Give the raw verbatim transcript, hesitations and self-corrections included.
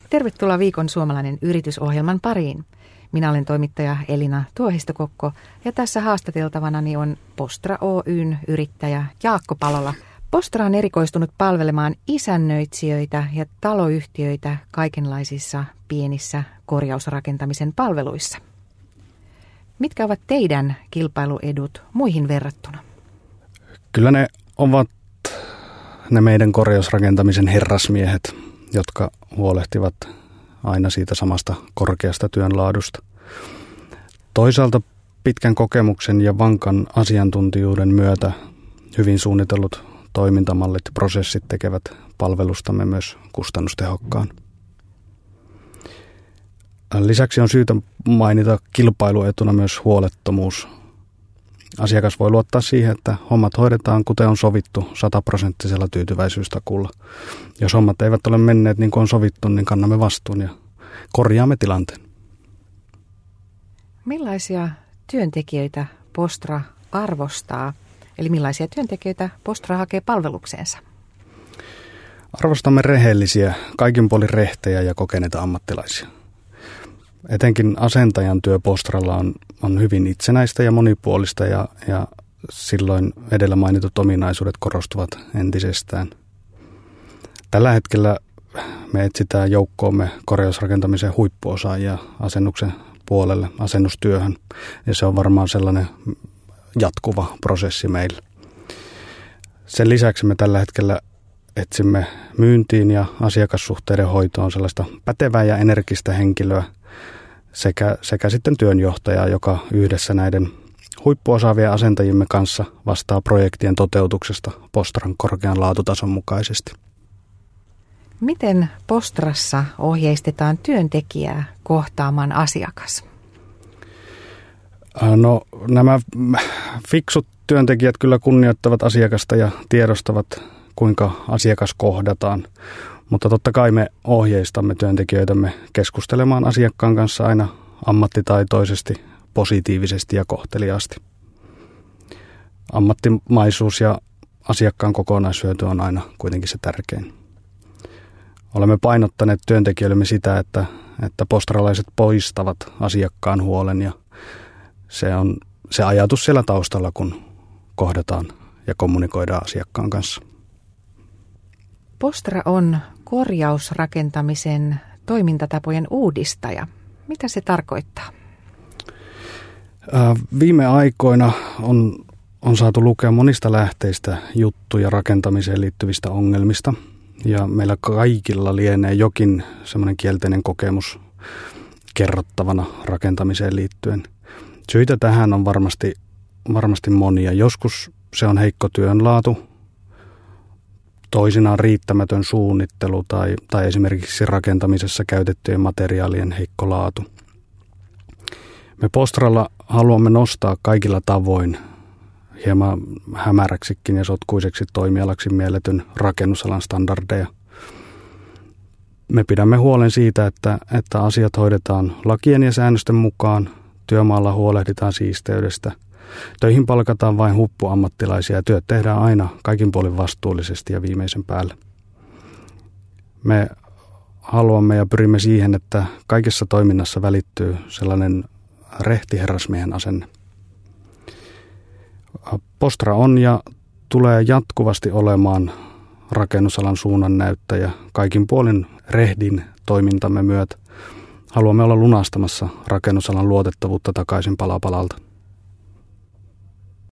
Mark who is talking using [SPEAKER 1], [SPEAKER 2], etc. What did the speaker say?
[SPEAKER 1] Tervetuloa Viikon suomalainen yritysohjelman pariin. Minä olen toimittaja Elina Tuohistokokko ja tässä haastateltavanani on Postra Oyn yrittäjä Jaakko Palola. Postra on erikoistunut palvelemaan isännöitsijöitä ja taloyhtiöitä kaikenlaisissa pienissä korjausrakentamisen palveluissa. Mitkä ovat teidän kilpailuedut muihin verrattuna?
[SPEAKER 2] Kyllä ne ovat ne meidän korjausrakentamisen herrasmiehet, jotka huolehtivat aina siitä samasta korkeasta työnlaadusta. Toisaalta pitkän kokemuksen ja vankan asiantuntijuuden myötä hyvin suunnitellut toimintamallit ja prosessit tekevät palvelustamme myös kustannustehokkaan. Lisäksi on syytä mainita kilpailuetuna myös huolettomuus. Asiakas voi luottaa siihen, että hommat hoidetaan kuten on sovittu sataprosenttisella tyytyväisyystakulla. Jos hommat eivät ole menneet niin kuin on sovittu, niin kannamme vastuun ja korjaamme tilanteen.
[SPEAKER 1] Millaisia työntekijöitä Postra arvostaa? Eli millaisia työntekijöitä Postra hakee palvelukseensa?
[SPEAKER 2] Arvostamme rehellisiä, kaikin puolin rehtejä ja kokeneita ammattilaisia. Etenkin asentajan työ Postralla on, on hyvin itsenäistä ja monipuolista ja, ja silloin edellä mainitut ominaisuudet korostuvat entisestään. Tällä hetkellä me etsitään joukkoomme korjausrakentamisen huippuosaajia asennuksen puolelle, asennustyöhön, ja se on varmaan sellainen jatkuva prosessi meillä. Sen lisäksi me tällä hetkellä etsimme myyntiin ja asiakassuhteiden hoitoon sellaista pätevää ja energistä henkilöä sekä, sekä sitten työnjohtajaa, joka yhdessä näiden huippuosaavien asentajimme kanssa vastaa projektien toteutuksesta Postran korkean laatutason mukaisesti.
[SPEAKER 1] Miten Postrassa ohjeistetaan työntekijää kohtaamaan asiakas?
[SPEAKER 2] No, nämä fiksut työntekijät kyllä kunnioittavat asiakasta ja tiedostavat, kuinka asiakas kohdataan. Mutta totta kai me ohjeistamme työntekijöitämme keskustelemaan asiakkaan kanssa aina ammattitaitoisesti, positiivisesti ja kohteliaasti. Ammattimaisuus ja asiakkaan kokonaishyöty on aina kuitenkin se tärkein. Olemme painottaneet työntekijöillemme sitä, että, että postralaiset poistavat asiakkaan huolen ja se on se ajatus siellä taustalla, kun kohdataan ja kommunikoidaan asiakkaan kanssa.
[SPEAKER 1] Postra on korjausrakentamisen toimintatapojen uudistaja. Mitä se tarkoittaa?
[SPEAKER 2] Viime aikoina on, on saatu lukea monista lähteistä juttuja rakentamiseen liittyvistä ongelmista. Ja meillä kaikilla lienee jokin semmoinen kielteinen kokemus kerrottavana rakentamiseen liittyen. Syitä tähän on varmasti, varmasti monia. Joskus se on heikko työnlaatu, toisinaan riittämätön suunnittelu tai, tai esimerkiksi rakentamisessa käytettyjen materiaalien heikko laatu. Me Postralla haluamme nostaa kaikilla tavoin hieman hämäräksikin ja sotkuiseksi toimialaksi mielletyn rakennusalan standardeja. Me pidämme huolen siitä, että, että asiat hoidetaan lakien ja säännösten mukaan, työmaalla huolehditaan siisteydestä, töihin palkataan vain huippuammattilaisia ja työt tehdään aina kaikin puolin vastuullisesti ja viimeisen päälle. Me haluamme ja pyrimme siihen, että kaikessa toiminnassa välittyy sellainen rehti herrasmiehen asenne. Postra on ja tulee jatkuvasti olemaan rakennusalan suunnannäyttäjä kaikin puolin rehdin toimintamme myötä. Haluamme olla lunastamassa rakennusalan luotettavuutta takaisin pala palalta.